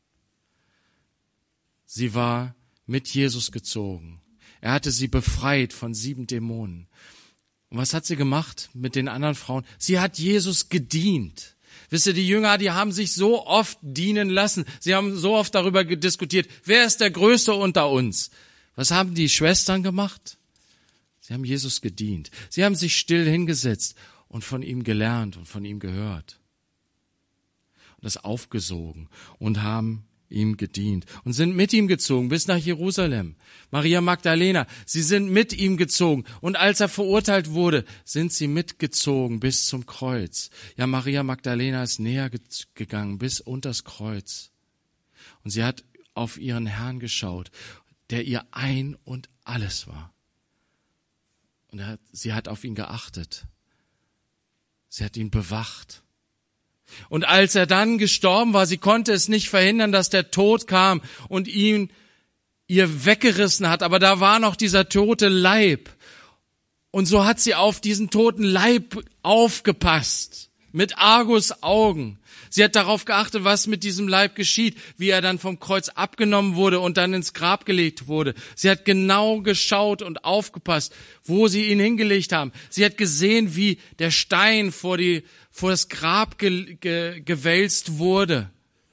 Sie war mit Jesus gezogen. Er hatte sie befreit von sieben Dämonen. Und was hat sie gemacht mit den anderen Frauen? Sie hat Jesus gedient. Wisst ihr, die Jünger, die haben sich so oft dienen lassen. Sie haben so oft darüber diskutiert, wer ist der Größte unter uns? Was haben die Schwestern gemacht? Sie haben Jesus gedient. Sie haben sich still hingesetzt und von ihm gelernt und von ihm gehört. Und das aufgesogen und haben ihm gedient und sind mit ihm gezogen bis nach Jerusalem. Maria Magdalena, sie sind mit ihm gezogen und als er verurteilt wurde, sind sie mitgezogen bis zum Kreuz. Ja, Maria Magdalena ist näher gegangen bis unters Kreuz und sie hat auf ihren Herrn geschaut, der ihr ein und alles war. Und er hat, sie hat auf ihn geachtet. Sie hat ihn bewacht. Und als er dann gestorben war, sie konnte es nicht verhindern, dass der Tod kam und ihn ihr weggerissen hat. Aber da war noch dieser tote Leib. Und so hat sie auf diesen toten Leib aufgepasst. Mit Argus Augen. Sie hat darauf geachtet, was mit diesem Leib geschieht, wie er dann vom Kreuz abgenommen wurde und dann ins Grab gelegt wurde. Sie hat genau geschaut und aufgepasst, wo sie ihn hingelegt haben. Sie hat gesehen, wie der Stein vor die vor das Grab ge, ge, gewälzt wurde.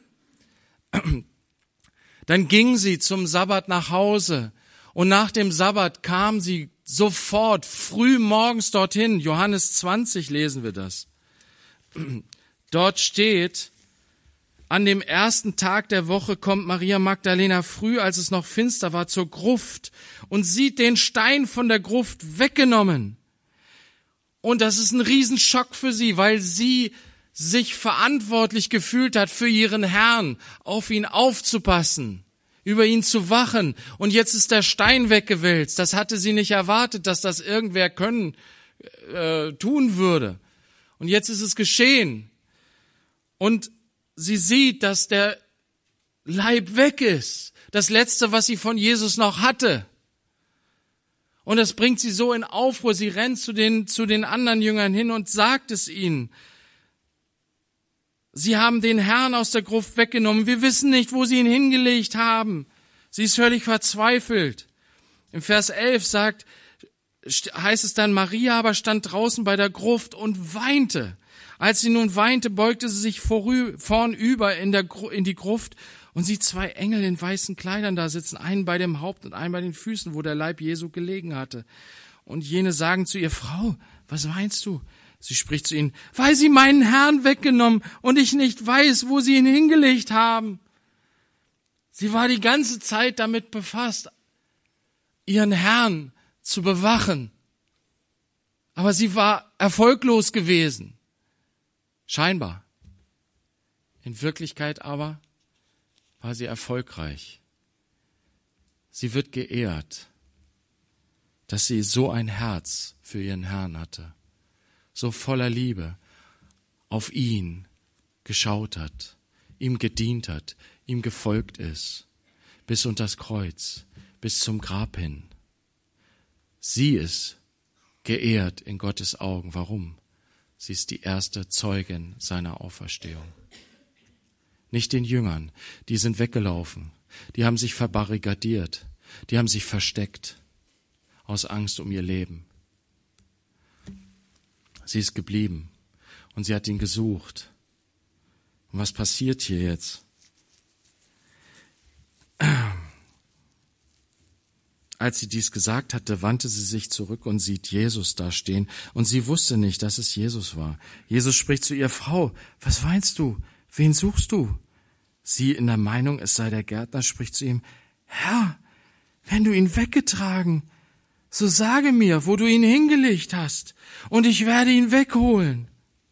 Dann ging sie zum Sabbat nach Hause und nach dem Sabbat kam sie sofort früh morgens dorthin. Johannes zwanzig lesen wir das. Dort steht, an dem ersten Tag der Woche kommt Maria Magdalena früh, als es noch finster war, zur Gruft und sieht den Stein von der Gruft weggenommen. Und das ist ein Riesenschock für sie, weil sie sich verantwortlich gefühlt hat, für ihren Herrn, auf ihn aufzupassen, über ihn zu wachen. Und jetzt ist der Stein weggewälzt. Das hatte sie nicht erwartet, dass das irgendwer können, äh, tun würde. Und jetzt ist es geschehen. Und sie sieht, dass der Leib weg ist. Das Letzte, was sie von Jesus noch hatte. Und das bringt sie so in Aufruhr. Sie rennt zu den, zu den anderen Jüngern hin und sagt es ihnen. Sie haben den Herrn aus der Gruft weggenommen. Wir wissen nicht, wo sie ihn hingelegt haben. Sie ist völlig verzweifelt. Im Vers elf sagt, heißt es dann, Maria aber stand draußen bei der Gruft und weinte. Als sie nun weinte, beugte sie sich vorü- vornüber in, der, in die Gruft und sieht zwei Engel in weißen Kleidern da sitzen, einen bei dem Haupt und einen bei den Füßen, wo der Leib Jesu gelegen hatte. Und jene sagen zu ihr, Frau, was meinst du? Sie spricht zu ihnen, weil sie meinen Herrn weggenommen und ich nicht weiß, wo sie ihn hingelegt haben. Sie war die ganze Zeit damit befasst, ihren Herrn zu bewachen. Aber sie war erfolglos gewesen. Scheinbar. In Wirklichkeit aber war sie erfolgreich. Sie wird geehrt, dass sie so ein Herz für ihren Herrn hatte, so voller Liebe auf ihn geschaut hat, ihm gedient hat, ihm gefolgt ist, bis unter das Kreuz, bis zum Grab hin. Sie ist geehrt in Gottes Augen. Warum? Sie ist die erste Zeugin seiner Auferstehung. Nicht den Jüngern, die sind weggelaufen, die haben sich verbarrikadiert, die haben sich versteckt aus Angst um ihr Leben. Sie ist geblieben und sie hat ihn gesucht. Und was passiert hier jetzt? Als sie dies gesagt hatte, wandte sie sich zurück und sieht Jesus da stehen. Und sie wusste nicht, dass es Jesus war. Jesus spricht zu ihr, Frau, was weinst du? Wen suchst du? Sie in der Meinung, es sei der Gärtner, spricht zu ihm, Herr, wenn du ihn weggetragen, so sage mir, wo du ihn hingelegt hast, und ich werde ihn wegholen.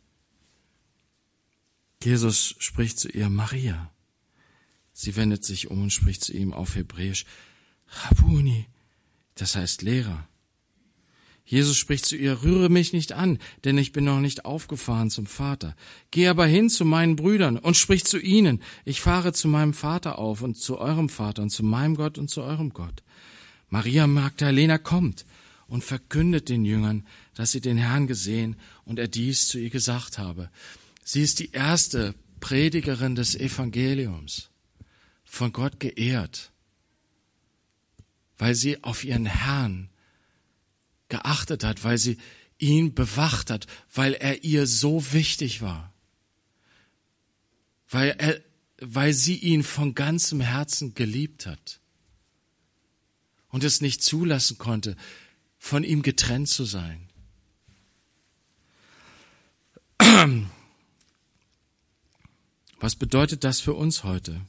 Jesus spricht zu ihr, Maria. Sie wendet sich um und spricht zu ihm auf Hebräisch, Rabbuni, das heißt Lehrer. Jesus spricht zu ihr, rühre mich nicht an, denn ich bin noch nicht aufgefahren zum Vater. Geh aber hin zu meinen Brüdern und sprich zu ihnen, ich fahre zu meinem Vater auf und zu eurem Vater und zu meinem Gott und zu eurem Gott. Maria Magdalena kommt und verkündet den Jüngern, dass sie den Herrn gesehen und er dies zu ihr gesagt habe. Sie ist die erste Predigerin des Evangeliums, von Gott geehrt, weil sie auf ihren Herrn geachtet hat, weil sie ihn bewacht hat, weil er ihr so wichtig war, weil er, weil sie ihn von ganzem Herzen geliebt hat und es nicht zulassen konnte, von ihm getrennt zu sein. Was bedeutet das für uns heute?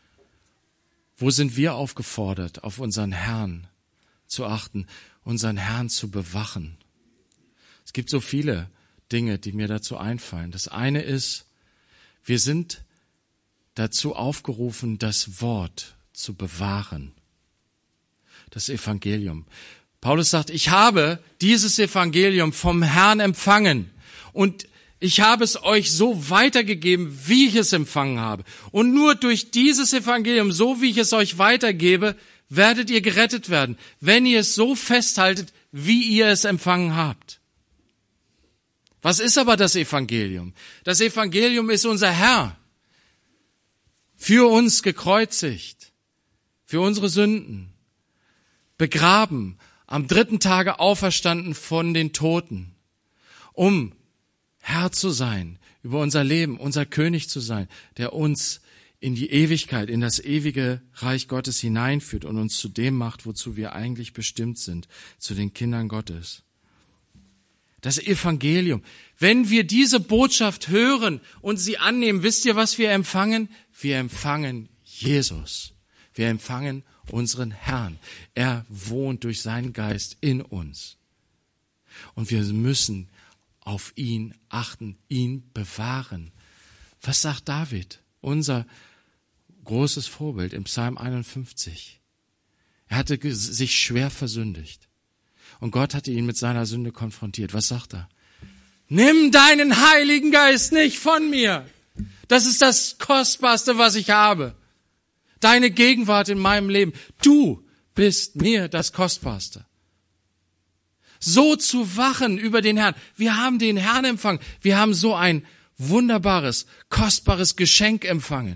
Wo sind wir aufgefordert, auf unseren Herrn zu achten, unseren Herrn zu bewachen? Es gibt so viele Dinge, die mir dazu einfallen. Das eine ist, wir sind dazu aufgerufen, das Wort zu bewahren. Das Evangelium. Paulus sagt, ich habe dieses Evangelium vom Herrn empfangen und ich habe es euch so weitergegeben, wie ich es empfangen habe. Und nur durch dieses Evangelium, so wie ich es euch weitergebe, werdet ihr gerettet werden, wenn ihr es so festhaltet, wie ihr es empfangen habt. Was ist aber das Evangelium? Das Evangelium ist unser Herr, für uns gekreuzigt, für unsere Sünden, begraben, am dritten Tage auferstanden von den Toten, um Herr zu sein, über unser Leben, unser König zu sein, der uns in die Ewigkeit, in das ewige Reich Gottes hineinführt und uns zu dem macht, wozu wir eigentlich bestimmt sind, zu den Kindern Gottes. Das Evangelium. Wenn wir diese Botschaft hören und sie annehmen, wisst ihr, was wir empfangen? Wir empfangen Jesus. Wir empfangen unseren Herrn. Er wohnt durch seinen Geist in uns. Und wir müssen auf ihn achten, ihn bewahren. Was sagt David, unser großes Vorbild im Psalm einundfünfzig? Er hatte sich schwer versündigt. Und Gott hatte ihn mit seiner Sünde konfrontiert. Was sagt er? Nimm deinen Heiligen Geist nicht von mir. Das ist das Kostbarste, was ich habe. Deine Gegenwart in meinem Leben. Du bist mir das Kostbarste. So zu wachen über den Herrn. Wir haben den Herrn empfangen. Wir haben so ein wunderbares, kostbares Geschenk empfangen.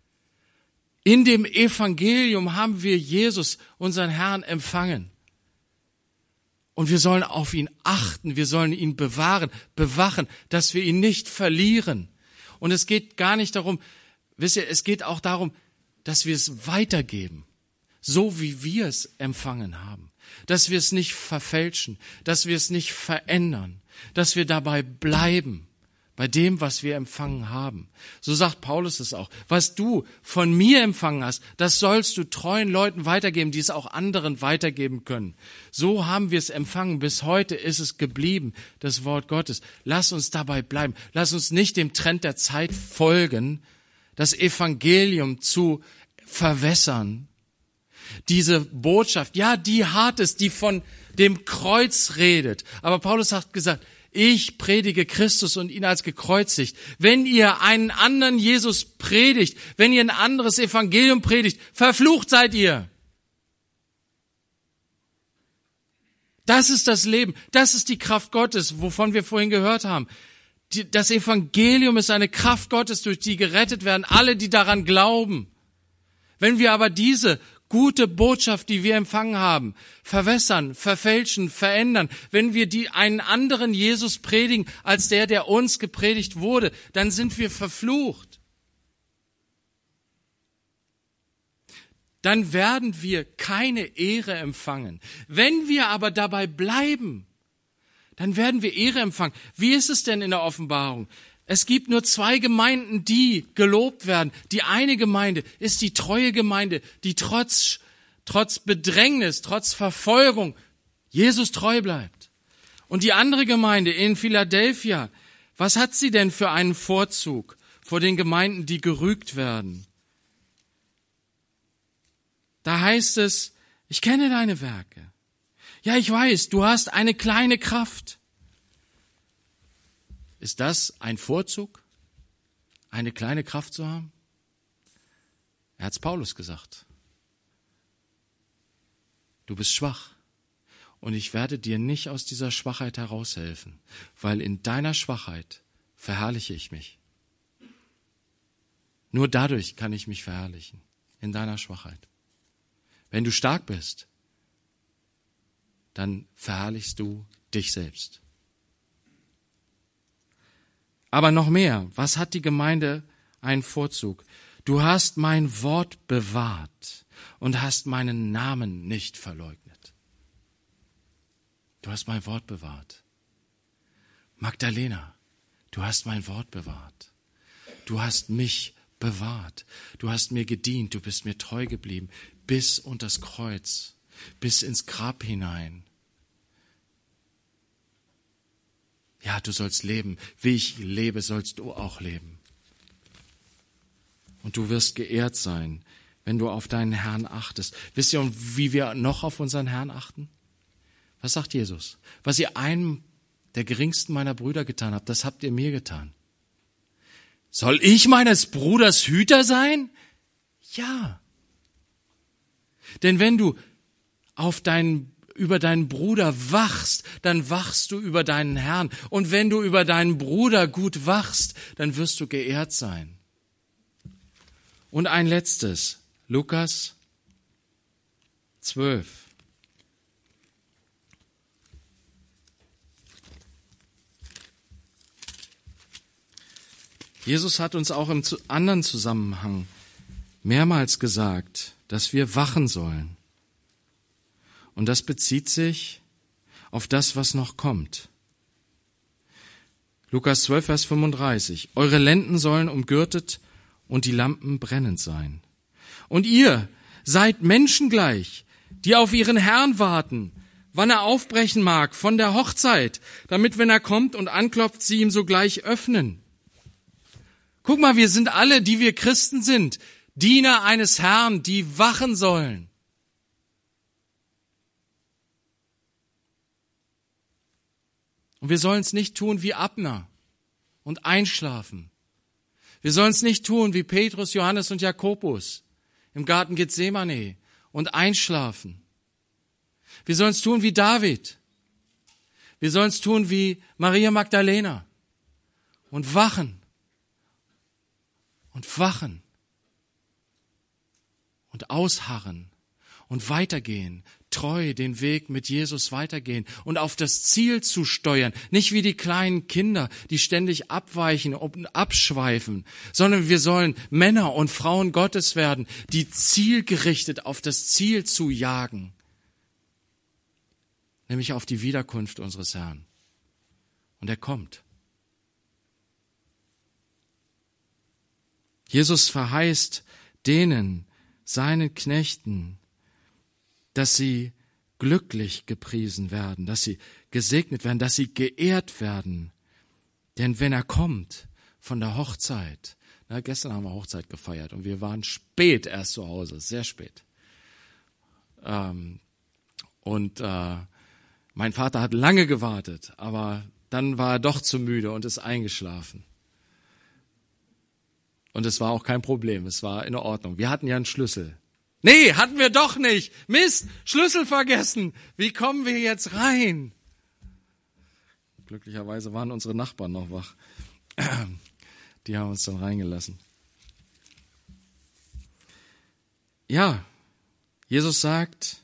In dem Evangelium haben wir Jesus, unseren Herrn, empfangen. Und wir sollen auf ihn achten, wir sollen ihn bewahren, bewachen, dass wir ihn nicht verlieren. Und es geht gar nicht darum, wisst ihr, es geht auch darum, dass wir es weitergeben, so wie wir es empfangen haben. Dass wir es nicht verfälschen, dass wir es nicht verändern, dass wir dabei bleiben, bei dem, was wir empfangen haben. So sagt Paulus es auch. Was du von mir empfangen hast, das sollst du treuen Leuten weitergeben, die es auch anderen weitergeben können. So haben wir es empfangen. Bis heute ist es geblieben, das Wort Gottes. Lass uns dabei bleiben. Lass uns nicht dem Trend der Zeit folgen, das Evangelium zu verwässern. Diese Botschaft, ja, die hart ist, die von dem Kreuz redet. Aber Paulus hat gesagt, ich predige Christus und ihn als gekreuzigt. Wenn ihr einen anderen Jesus predigt, wenn ihr ein anderes Evangelium predigt, verflucht seid ihr. Das ist das Leben, das ist die Kraft Gottes, wovon wir vorhin gehört haben. Das Evangelium ist eine Kraft Gottes, durch die gerettet werden alle, die daran glauben. Wenn wir aber diese gute Botschaft, die wir empfangen haben, verwässern, verfälschen, verändern, wenn wir die einen anderen Jesus predigen, als der, der uns gepredigt wurde, dann sind wir verflucht. Dann werden wir keine Ehre empfangen. Wenn wir aber dabei bleiben, dann werden wir Ehre empfangen. Wie ist es denn in der Offenbarung? Es gibt nur zwei Gemeinden, die gelobt werden. Die eine Gemeinde ist die treue Gemeinde, die trotz, trotz Bedrängnis, trotz Verfolgung Jesus treu bleibt. Und die andere Gemeinde in Philadelphia, was hat sie denn für einen Vorzug vor den Gemeinden, die gerügt werden? Da heißt es, ich kenne deine Werke. Ja, ich weiß, du hast eine kleine Kraft. Ist das ein Vorzug, eine kleine Kraft zu haben? Er hat es Paulus gesagt. Du bist schwach und ich werde dir nicht aus dieser Schwachheit heraushelfen, weil in deiner Schwachheit verherrliche ich mich. Nur dadurch kann ich mich verherrlichen, in deiner Schwachheit. Wenn du stark bist, dann verherrlichst du dich selbst. Aber noch mehr, was hat die Gemeinde einen Vorzug? Du hast mein Wort bewahrt und hast meinen Namen nicht verleugnet. Du hast mein Wort bewahrt. Magdalena, du hast mein Wort bewahrt. Du hast mich bewahrt. Du hast mir gedient, du bist mir treu geblieben, bis unter das Kreuz, bis ins Grab hinein. Ja, du sollst leben. Wie ich lebe, sollst du auch leben. Und du wirst geehrt sein, wenn du auf deinen Herrn achtest. Wisst ihr, wie wir noch auf unseren Herrn achten? Was sagt Jesus? Was ihr einem der geringsten meiner Brüder getan habt, das habt ihr mir getan. Soll ich meines Bruders Hüter sein? Ja. Denn wenn du auf deinen über deinen Bruder wachst, dann wachst du über deinen Herrn. Und wenn du über deinen Bruder gut wachst, dann wirst du geehrt sein. Und ein letztes, Lukas zwölf. Jesus hat uns auch im anderen Zusammenhang mehrmals gesagt, dass wir wachen sollen. Und das bezieht sich auf das, was noch kommt. Lukas zwölf, Vers fünfunddreißig. Eure Lenden sollen umgürtet und die Lampen brennend sein. Und ihr seid menschengleich, die auf ihren Herrn warten, wann er aufbrechen mag von der Hochzeit, damit, wenn er kommt und anklopft, sie ihm sogleich öffnen. Guck mal, wir sind alle, die wir Christen sind, Diener eines Herrn, die wachen sollen. Und wir sollen es nicht tun wie Abner und einschlafen. Wir sollen es nicht tun wie Petrus, Johannes und Jakobus im Garten Gethsemane und einschlafen. Wir sollen es tun wie David. Wir sollen es tun wie Maria Magdalena und wachen und wachen und ausharren und weitergehen, treu den Weg mit Jesus weitergehen und auf das Ziel zu steuern. Nicht wie die kleinen Kinder, die ständig abweichen und abschweifen, sondern wir sollen Männer und Frauen Gottes werden, die zielgerichtet auf das Ziel zu jagen, nämlich auf die Wiederkunft unseres Herrn. Und er kommt. Jesus verheißt denen, seinen Knechten, dass sie glücklich gepriesen werden, dass sie gesegnet werden, dass sie geehrt werden. Denn wenn er kommt von der Hochzeit, na, gestern haben wir Hochzeit gefeiert und wir waren spät erst zu Hause, sehr spät. Ähm, und äh, mein Vater hat lange gewartet, aber dann war er doch zu müde und ist eingeschlafen. Und es war auch kein Problem, es war in Ordnung. Wir hatten ja einen Schlüssel. Nee, hatten wir doch nicht. Mist, Schlüssel vergessen. Wie kommen wir jetzt rein? Glücklicherweise waren unsere Nachbarn noch wach. Die haben uns dann reingelassen. Ja, Jesus sagt,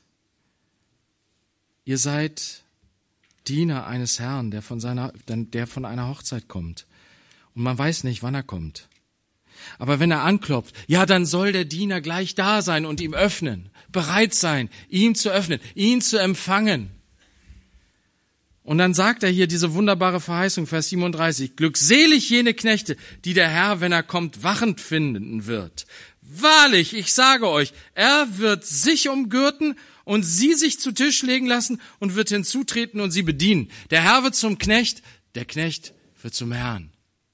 ihr seid Diener eines Herrn, der von seiner, der von einer Hochzeit kommt. Und man weiß nicht, wann er kommt. Aber wenn er anklopft, ja, dann soll der Diener gleich da sein und ihm öffnen, bereit sein, ihm zu öffnen, ihn zu empfangen. Und dann sagt er hier diese wunderbare Verheißung, Vers siebenunddreißig, glückselig jene Knechte, die der Herr, wenn er kommt, wachend finden wird. Wahrlich, ich sage euch, er wird sich umgürten und sie sich zu Tisch legen lassen und wird hinzutreten und sie bedienen. Der Herr wird zum Knecht, der Knecht wird zum Herrn.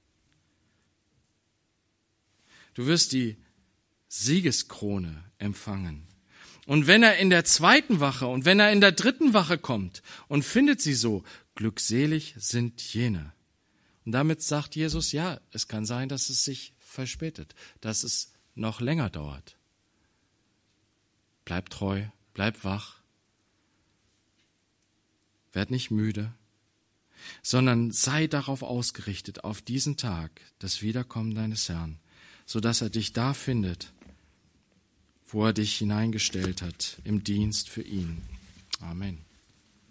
Du wirst die Siegeskrone empfangen. Und wenn er in der zweiten Wache und wenn er in der dritten Wache kommt und findet sie so, glückselig sind jene. Und damit sagt Jesus, ja, es kann sein, dass es sich verspätet, dass es noch länger dauert. Bleib treu, bleib wach, werd nicht müde, sondern sei darauf ausgerichtet, auf diesen Tag, das Wiederkommen deines Herrn, sodass er dich da findet, wo er dich hineingestellt hat, im Dienst für ihn. Amen.